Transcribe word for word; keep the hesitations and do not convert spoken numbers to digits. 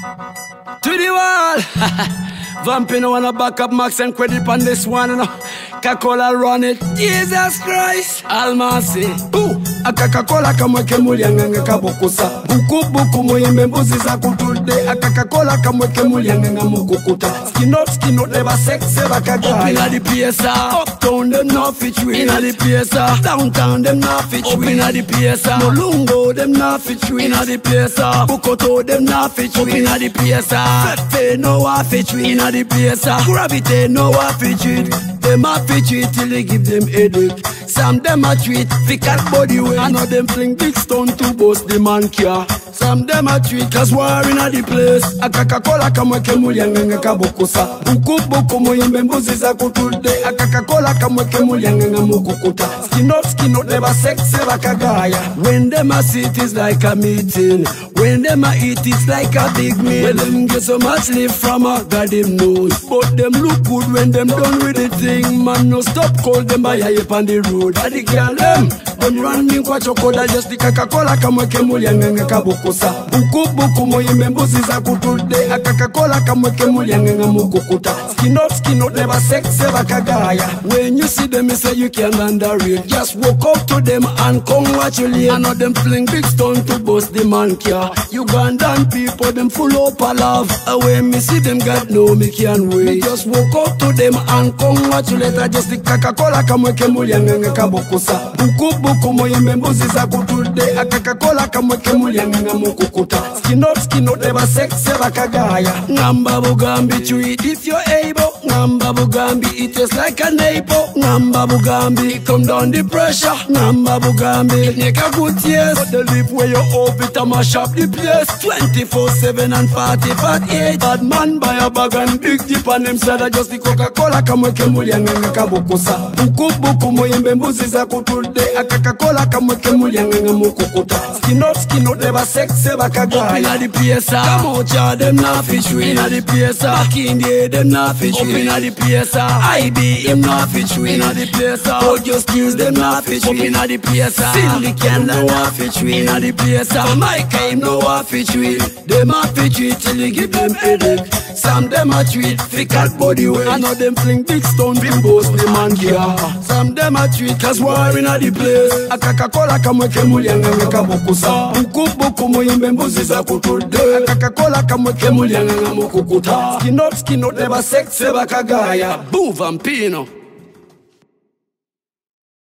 To the wall. Vampino wanna back up Max and credit on this one, you know. Coca-Cola run it. Jesus Christ. Almasi. Ooh. A Coca-Cola kamweke mulianganga kabokusa. Buku buku moyembe mbuzi za kutulde. A Coca-Cola kamweke mulianganga mukukuta. Skin up, skin up, never sex, never kagaya. Up inna the P S R. Uptown them not fit with. Inna the P S R. Downtown them not fit with. Up inna the P S R. Molungo them not fit with. Inna the P S R. Bukoto them not fit with. Up inna the P S R. Fefe no wa fit with. Inna the P S R. Gravity no wa fit with. Them a fit treat till they give them headache. Some them a treat fi cat body weight. I know them fling big stone to bust the man care. Some them a treat cause war inna the place. A Coca-Cola kamweke mulianganga kabokusa. Buku buku moyembe mbuzi za kutulde. A Coca-Cola kamweke mulianganga mukukuta. Skin up, skin up, never sex, never kagaya. When them a sit it's like a meeting. When them a eat it's like a big meal. When them get so much live from a God them knows. But them look good when them done with the thing. Man no stop call them by hype on the road. I the girl them them run me kwa chokoda. Just the Coca-Cola kamweke mulianganga kabokusa. Buku buku moyembe mbuzi za kutulde. A Coca-Cola kamweke mulianganga mukukuta. Skin up, skin up, never sex, never kagaya. When you see them you say you can't underrate. Just walk up to them and congratulate. I know them fling big stone to bust the man care. Ugandan people them full up of love. And when me see them God know me can't wait. Me just walk up to them and congratulate. I just the Coca-Cola kamweke mulianganga kabokusa. Buku buku moyembe mbuzi za kutulde. A Coca-Cola kamweke mulianganga mukukuta. Skin up, skin up, never sex, never kagaya. Ngamba bugambi treat if you're able. Ngamba bugambi it tastes like a neighbor. Ngamba bugambi come down the pressure. Ngamba bugambi it make a good taste. But the live where you hope it a mash up the place. twenty-four seven and forty forty-eight. Bad man buy a bag and big dip on them side. Just the Coca-Cola kamweke mulianganga kabokusa. Buku buku moyembe mbuzi za kutulde. A Coca-Cola kamweke mulianganga mukukuta. Skin up, skin up, never sex, never kagaya. Inna the P S R. Come out ya them not fish with. Inna the P S R. Back in the them not fish with. Inna the P S R. I B him not fish with. Inna the P S R. Hold your skills them not fish with. Inna the P S R. Cindy Candle not fish with. Inna the P S R. Mike him no wa fish with. Them a fish with till you give them headache. Some them a treat fi cat body weight. I know them fling big stone to bust the man care. Some them a treat cause war inna the place. A Coca-Cola kamweke mulianganga kabokusa. Buku buku moyembe mbuzi za kutulde. A Coca-Cola kamweke mulianganga mukukuta. Skin up, skin up, never sex, never kagaya. Boo Vampino.